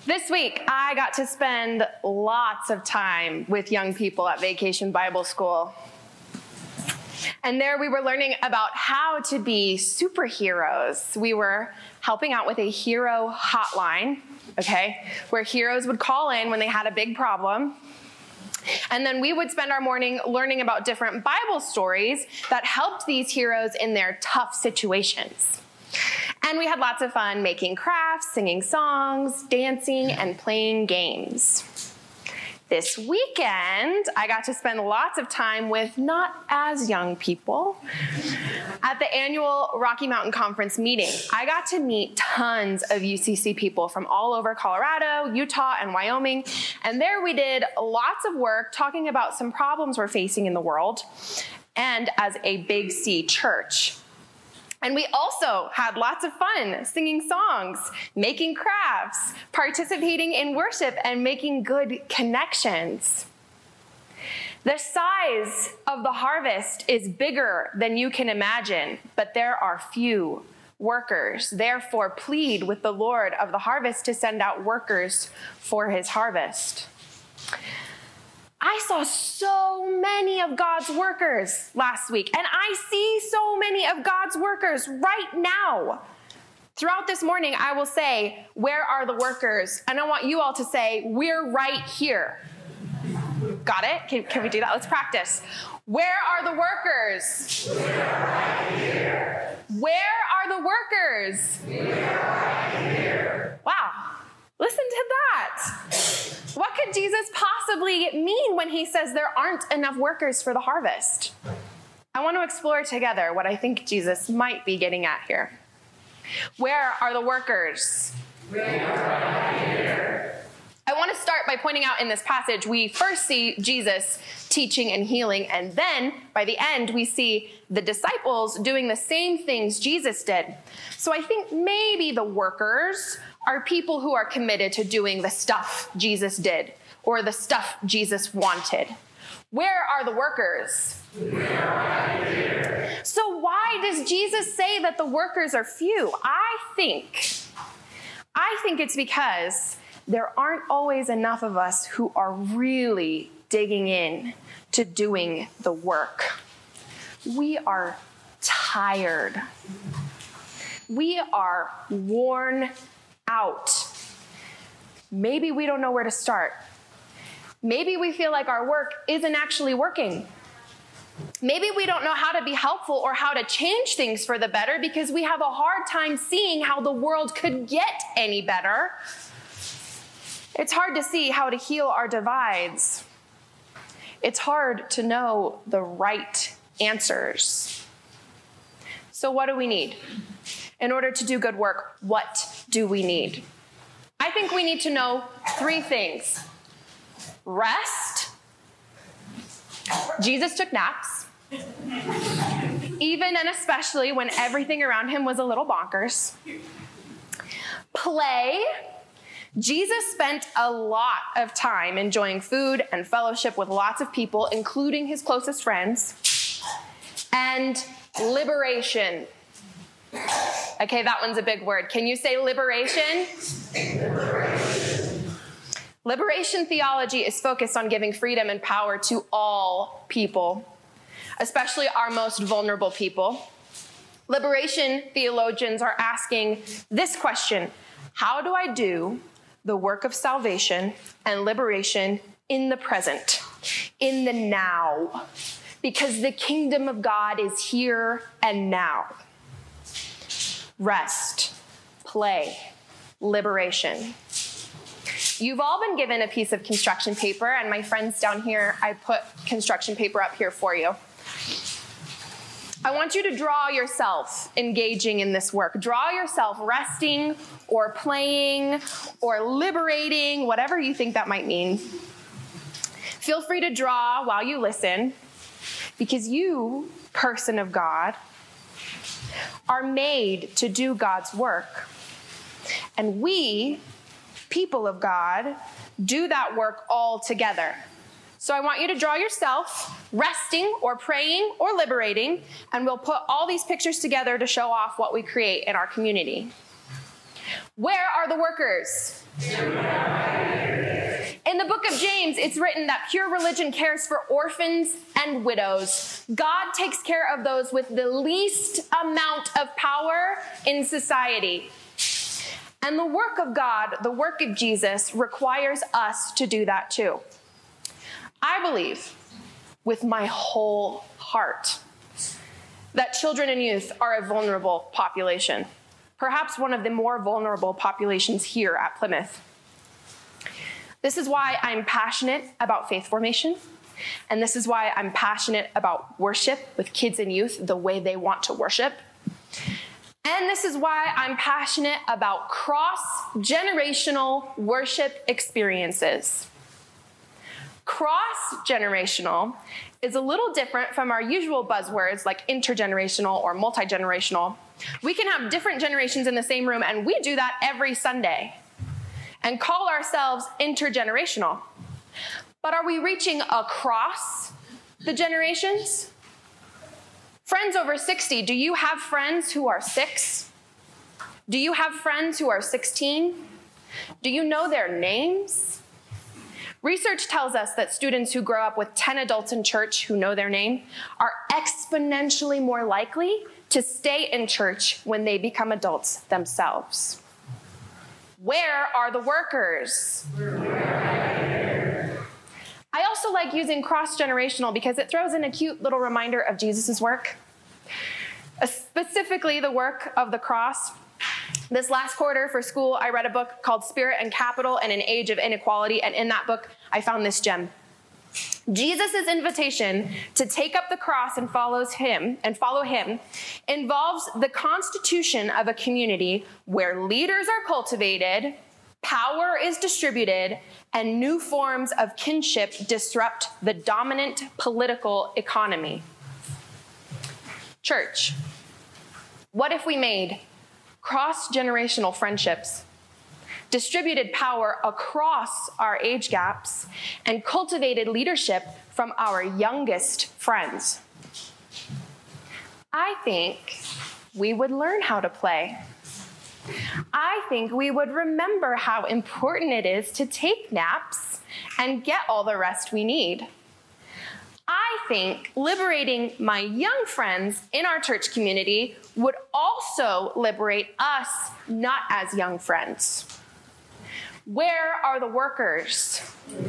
This week, I got to spend lots of time with young people at Vacation Bible School. And there we were learning about how to be superheroes. We were helping out with a hero hotline, okay, where heroes would call in when they had a big problem. And then we would spend our morning learning about different Bible stories that helped these heroes in their tough situations. And we had lots of fun making crafts, singing songs, dancing, and playing games. This weekend, I got to spend lots of time with not as young people. At the annual Rocky Mountain Conference meeting, I got to meet tons of UCC people from all over Colorado, Utah, and Wyoming. And there we did lots of work talking about some problems we're facing in the world and as a Big C church. And we also had lots of fun singing songs, making crafts, participating in worship, and making good connections. The size of the harvest is bigger than you can imagine, but there are few workers. Therefore, plead with the Lord of the harvest to send out workers for his harvest. I saw so many of God's workers last week, and I see so many of God's workers right now. Throughout this morning, I will say, where are the workers? And I want you all to say, we're right here. Got it? Can we do that? Let's practice. Where are the workers? We're right here. Where are the workers? We're right here. Wow. Listen to that. What could Jesus possibly mean when he says there aren't enough workers for the harvest? I want to explore together what I think Jesus might be getting at here. Where are the workers? We are right here. I want to start by pointing out in this passage, we first see Jesus teaching and healing, and then by the end, we see the disciples doing the same things Jesus did. So I think maybe the workers are people who are committed to doing the stuff Jesus did or the stuff Jesus wanted. Where are the workers? Right here. So why does Jesus say that the workers are few? I think it's because there aren't always enough of us who are really digging in to doing the work. We are tired. We are worn out. Maybe we don't know where to start. Maybe we feel like our work isn't actually working. Maybe we don't know how to be helpful or how to change things for the better because we have a hard time seeing how the world could get any better. It's hard to see how to heal our divides. It's hard to know the right answers. So what do we need? In order to do good work, what do we need? I think we need to know three things. Rest. Jesus took naps. Even and especially when everything around him was a little bonkers. Play. Jesus spent a lot of time enjoying food and fellowship with lots of people, including his closest friends. And liberation. Okay, that one's a big word. Can you say liberation? Liberation theology is focused on giving freedom and power to all people, especially our most vulnerable people. Liberation theologians are asking this question: how do I do the work of salvation and liberation in the present, in the now? Because the kingdom of God is here and now. Rest, play, liberation. You've all been given a piece of construction paper, and my friends down here, I put construction paper up here for you. I want you to draw yourself engaging in this work. Draw yourself resting or playing or liberating, whatever you think that might mean. Feel free to draw while you listen, because you, person of God, are made to do God's work. And we, people of God, do that work all together. So I want you to draw yourself resting or praying or liberating, and we'll put all these pictures together to show off what we create in our community. Where are the workers? In the book of James, it's written that pure religion cares for orphans and widows. God takes care of those with the least amount of power in society. And the work of God, the work of Jesus, requires us to do that too. I believe with my whole heart that children and youth are a vulnerable population, perhaps one of the more vulnerable populations here at Plymouth. This is why I'm passionate about faith formation, and this is why I'm passionate about worship with kids and youth the way they want to worship. And this is why I'm passionate about cross-generational worship experiences. Cross-generational is a little different from our usual buzzwords like intergenerational or multi-generational. We can have different generations in the same room, and we do that every Sunday and call ourselves intergenerational. But are we reaching across the generations? Friends over 60, do you have friends who are 6? Do you have friends who are 16? Do you know their names? Research tells us that students who grow up with 10 adults in church who know their name are exponentially more likely to stay in church when they become adults themselves. Where are the workers? I also like using cross-generational because it throws in a cute little reminder of Jesus' work, specifically the work of the cross. This last quarter for school, I read a book called Spirit and Capital in an Age of Inequality, and in that book, I found this gem. Jesus' invitation to take up the cross and follow him involves the constitution of a community where leaders are cultivated, power is distributed, and new forms of kinship disrupt the dominant political economy. Church, what if we made cross-generational friendships, distributed power across our age gaps, and cultivated leadership from our youngest friends? I think we would learn how to play. I think we would remember how important it is to take naps and get all the rest we need. I think liberating my young friends in our church community would also liberate us, not as young friends. Where are the workers?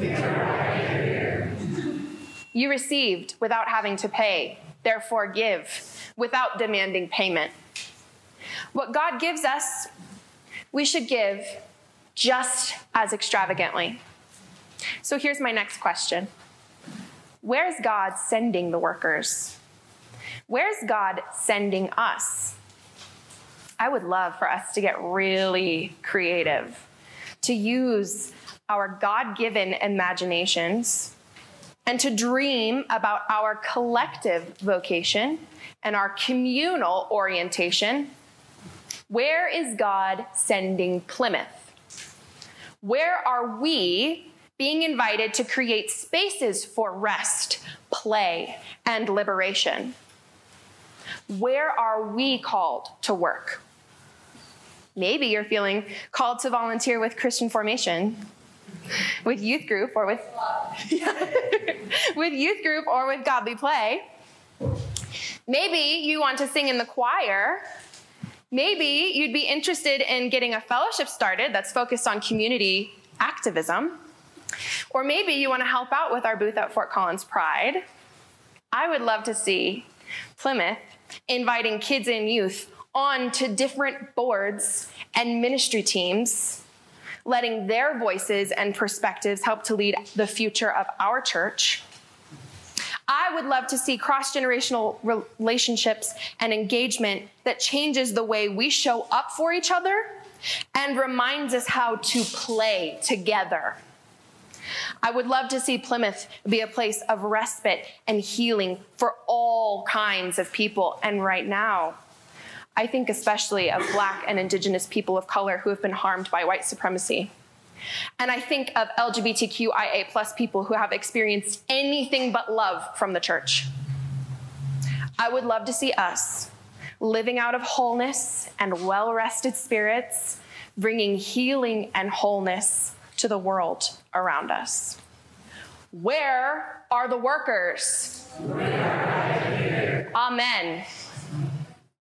You received without having to pay, therefore give without demanding payment. What God gives us, we should give just as extravagantly. So here's my next question. Where's God sending the workers? Where's God sending us? I would love for us to get really creative, to use our God-given imaginations and to dream about our collective vocation and our communal orientation. Where is God sending Plymouth? Where are we being invited to create spaces for rest, play, and liberation? Where are we called to work? Maybe you're feeling called to volunteer with Christian Formation, with youth group, or with youth group or with Godly Play. Maybe you want to sing in the choir. Maybe you'd be interested in getting a fellowship started that's focused on community activism. Or maybe you want to help out with our booth at Fort Collins Pride. I would love to see Plymouth inviting kids and youth on to different boards and ministry teams, letting their voices and perspectives help to lead the future of our church. I would love to see cross-generational relationships and engagement that changes the way we show up for each other and reminds us how to play together. I would love to see Plymouth be a place of respite and healing for all kinds of people. And right now, I think especially of Black and Indigenous people of color who have been harmed by white supremacy. And I think of LGBTQIA+ people who have experienced anything but love from the church. I would love to see us living out of wholeness and well-rested spirits, bringing healing and wholeness to the world around us. Where are the workers? Amen.